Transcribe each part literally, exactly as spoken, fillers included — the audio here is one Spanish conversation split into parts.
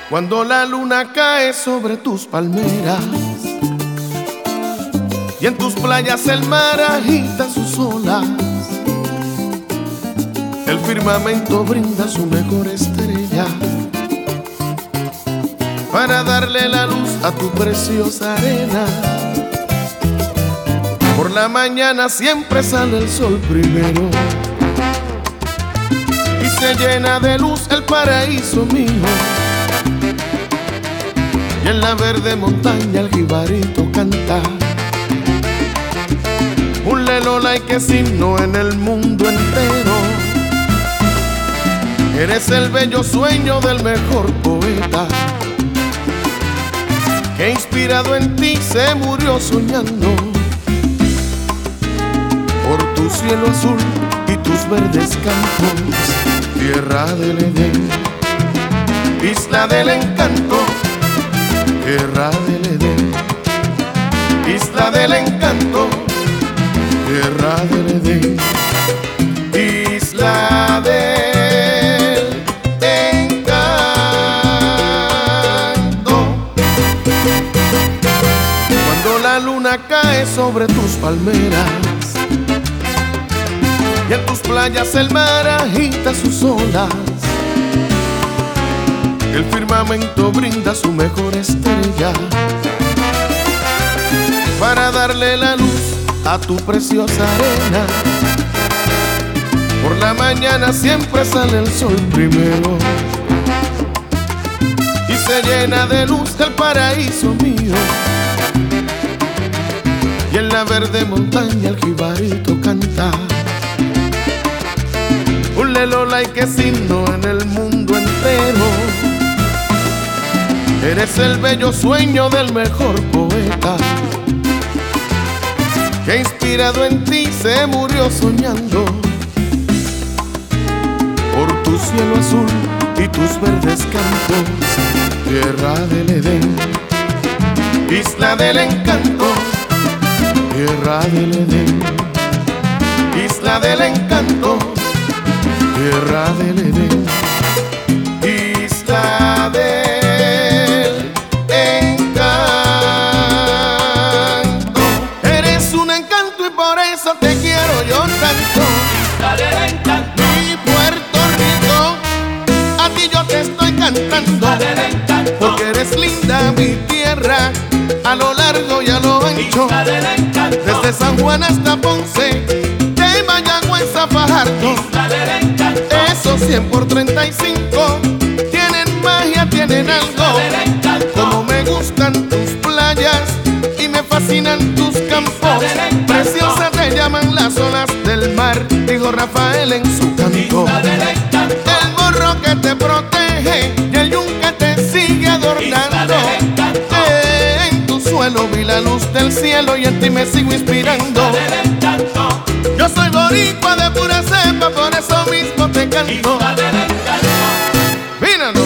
Cuando la luna cae sobre tus palmeras y en tus playas el mar agita sus olas, el firmamento brinda su mejor estrella para darle la luz a tu preciosa arena. Por la mañana siempre sale el sol primero y se llena de luz el paraíso mío. Y en la verde montaña el jibarito canta un lelolay que es himno en el mundo entero. Eres el bello sueño del mejor poeta, que inspirado en ti se murió soñando por tu cielo azul y tus verdes campos, tierra del Edén, isla del encanto, tierra del Edén, isla del encanto, tierra del Edén, isla del encanto. Cuando la luna cae sobre tus palmeras y en tus playas el mar agita sus olas, el firmamento brinda su mejor estrella para darle la luz a tu preciosa arena. Por la mañana siempre sale el sol primero y se llena de luz el paraíso mío. Y en la verde montaña el jibarito canta un lelolay que es himno en el mundo entero. Eres el bello sueño del mejor poeta, que inspirado en ti se murió soñando por tu cielo azul y tus verdes campos, tierra del Edén, isla del encanto, tierra del Edén, isla del encanto, tierra del Edén, isla del encanto. Eres un encanto y por eso te quiero yo tanto. Isla del encanto, Mi Puerto Rico, a ti yo te estoy cantando, isla del encanto, porque eres linda mi tierra, a lo largo y a lo ancho, isla del encanto, desde San Juan hasta Ponce, de Mayagüez a Fajardo. isla del encanto, Esos cien por treinta y cinco tienen magia, tienen algo. del encanto, Como me gustan tus playas y me fascinan tus campos. Preciosa te llaman las olas del mar, dijo Rafael en su canto. isla del encanto, El morro que te protege y el yunque te sigue adornando. En tu suelo vi la luz del cielo y en ti me sigo inspirando. del encanto, Yo soy boricua de pura cepa, por eso mismo te canto. isla del encanto. Míralo.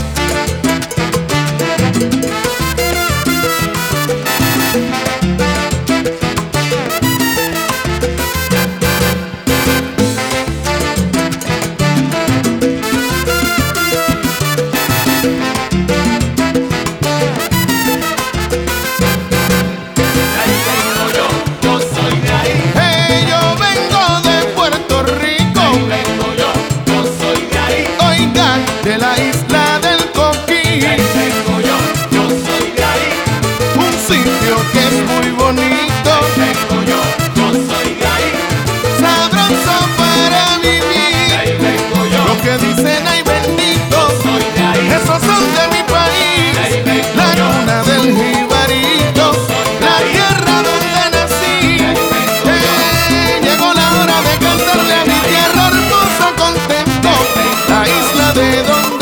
Ahí vengo yo, yo soy de ahí. Hey, yo vengo de Puerto Rico, Ahí vengo yo, yo soy de ahí. oiga, de la isla del Coquí, Ahí vengo yo, yo soy de ahí. un sitio que es muy bonito, Ahí vengo yo, yo soy de ahí. sabroso para vivir. Ahí vengo yo, Lo que dicen ay bendito, soy de ahí. esos son de mi país, Ahí vengo la yo, cuna del jibarito, la tierra donde nací. Eh, llegó la hora de cantarle a mi tierra hermosa contento, la isla de donde